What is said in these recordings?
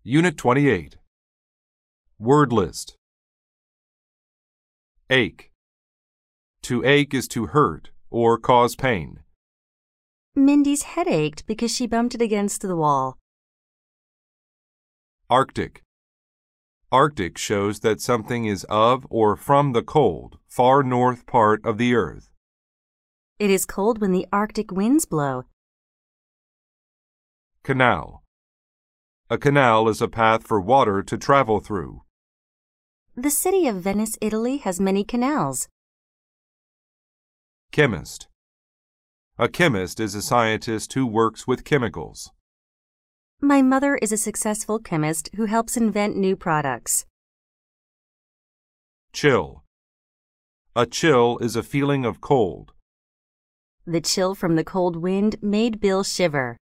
Unit 28. Word list. Ache. To ache is to hurt or cause pain. Mindy's head ached because she bumped it against the wall. Arctic. Arctic shows that something is of or from the cold, far north part of the earth. It is cold when the Arctic winds blow. Canal. A canal is a path for water to travel through. The city of Venice, Italy has many canals. Chemist. A chemist is a scientist who works with chemicals. My mother is a successful chemist who helps invent new products. Chill. A chill is a feeling of cold. The chill from the cold wind made Bill shiver.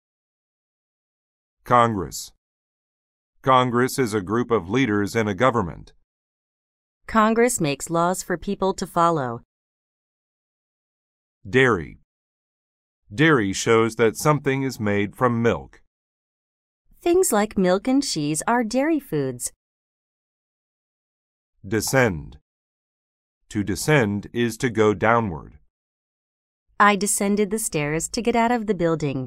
Congress. Congress is a group of leaders in a government. Congress makes laws for people to follow. Dairy. Dairy shows that something is made from milk. Things like milk and cheese are dairy foods. Descend. To descend is to go downward. I descended the stairs to get out of the building.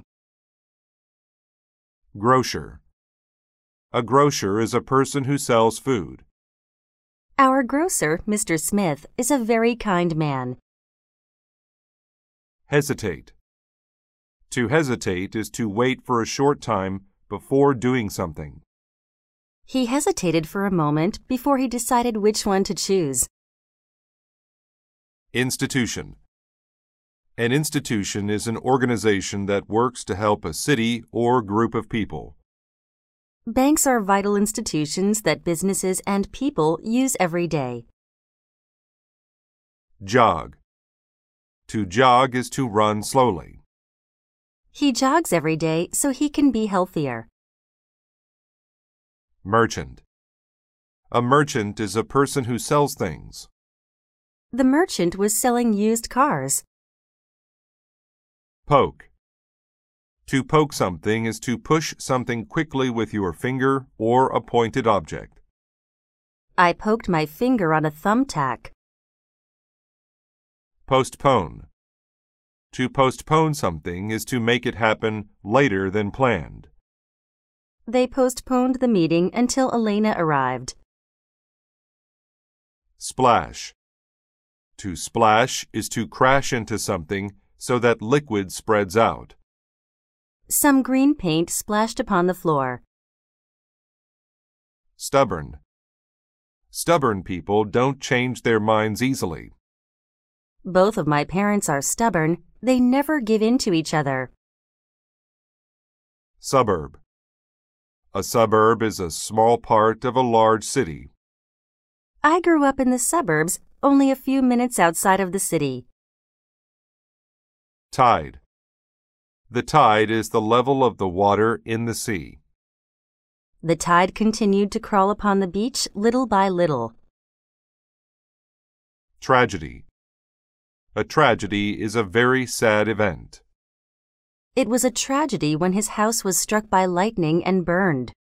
Grocer. A grocer is a person who sells food. Our grocer, Mr. Smith, is a very kind man. Hesitate. To hesitate is to wait for a short time before doing something. He hesitated for a moment before he decided which one to choose. Institution. An institution is an organization that works to help a city or group of people. Banks are vital institutions that businesses and people use every day. Jog. To jog is to run slowly. He jogs every day so he can be healthier. Merchant. A merchant is a person who sells things. The merchant was selling used cars. Poke. To poke something is to push something quickly with your finger or a pointed object. I poked my finger on a thumbtack. Postpone. To postpone something is to make it happen later than planned. They postponed the meeting until Elena arrived. Splash. To splash is to crash into something so that liquid spreads out. Some green paint splashed upon the floor. Stubborn. Stubborn people don't change their minds easily. Both of my parents are stubborn. They never give in to each other. Suburb. A suburb is a small part of a large city. I grew up in the suburbs, only a few minutes outside of the city. Tide. The tide is the level of the water in the sea. The tide continued to crawl upon the beach little by little. Tragedy. A tragedy is a very sad event. It was a tragedy when his house was struck by lightning and burned.